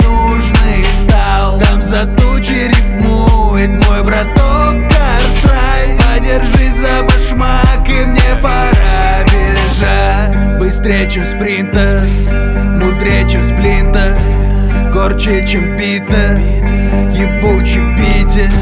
нужный стал. Там за тучи рифмует мой браток Картрай. Подержись за башмак, и мне пора бежать. Быстрее, чем спринтер, мудрее, чем сплинтер, горче, чем пита, ебучий Питер.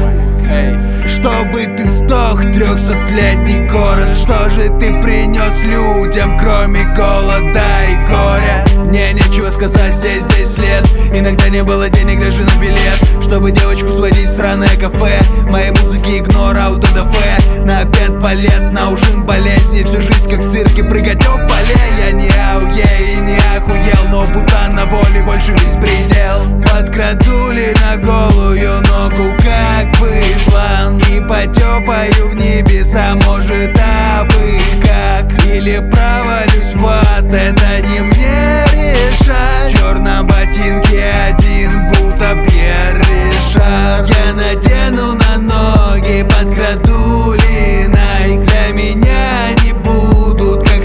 Чтобы ты сдох, 300-летний город. Что же ты принес людям, кроме голода и горя? Мне нечего сказать, здесь лет. Иногда не было денег даже на билет, чтобы девочку сводить в сраное кафе. Моей музыки игнор, аутодафе. На 5 палет, на ужин болезни. Всю жизнь как в цирке, прыгать об поле. Я не ауе и не охуел, но Бутан на воле, больше беспредел. Подкрадули на голую ногу, как бы план. И потёпаю в небеса, может, абы как. Или провалюсь в ад, это не мне решать. В чёрном ботинке один, будто Пьер Ришар. Я надену на ноги подкрадули Найк. Для меня они будут как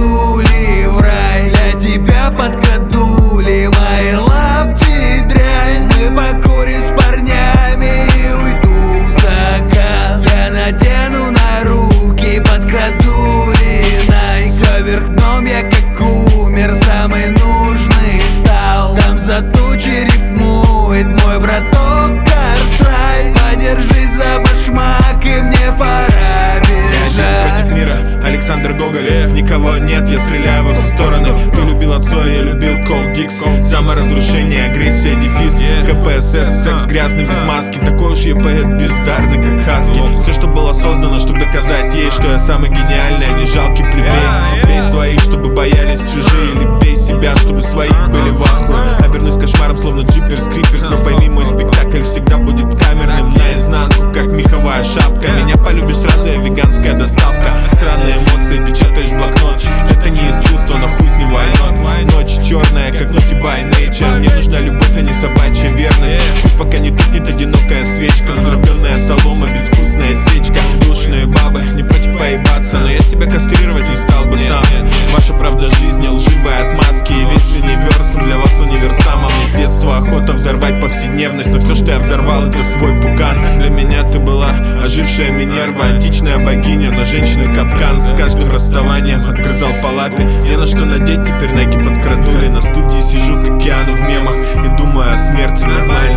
ходули в рай. Для тебя подкрадули мои лапти дрянь. Мы покурим с парнями и уйду в закат. Я надену на руки подкрадули Найк. Всё вверх дном, я как умер, самый нужный стал. Там за тучи рифмует мой браток Картрай. Подержись за башмак, и мне пора бежать. Против мира, Александр Гоголь. Никого нет, я стреляю во все стороны. Ты любил отцов, я любил Cold Dicks. Саморазрушение, агрессия, дефис, КПСС, секс грязный без маски. Такой уж я поэт бездарный, как Хаски. Все, что было создано, чтобы доказать ей, что я самый гениальный, а не жалкий плебей. Бей своих, чтобы боялись чужие, или бей себя, чтобы свои были в ахуе. Обернусь кошмаром, словно джиперс, криперс. Но пойми, мой спектакль всегда будет камерным, наизнанку, как меховая шапка. Меня полюбишь сразу, я веганская доставка. Сраные эмоции печатаешь в блокнот. Это не искусство, но хуй с него войнот. Ночь черная, как ноги by nature. Мне нужна любовь, а не собачья верность. Пусть пока не тухнет одинокая свечка. Надробленная солома, безвкусная сечка. Душные бабы, не против поебаться, но я себя кастрировать не стал бы сам. Ваша правда жизни, лживая отмазки. И весь универсум для вас универсамом. С детства охота взорвать повседневность, но все, что я взорвал, это свой пукан. Для меня ты была ожившая Минерва, античная богиня, но женщины капкан. С каждым расставанием отгрызал по лапе. Не на что надеть, теперь найки подкрадули. На студии сижу, как Киану в мемах, и думаю о смерти. Нормально.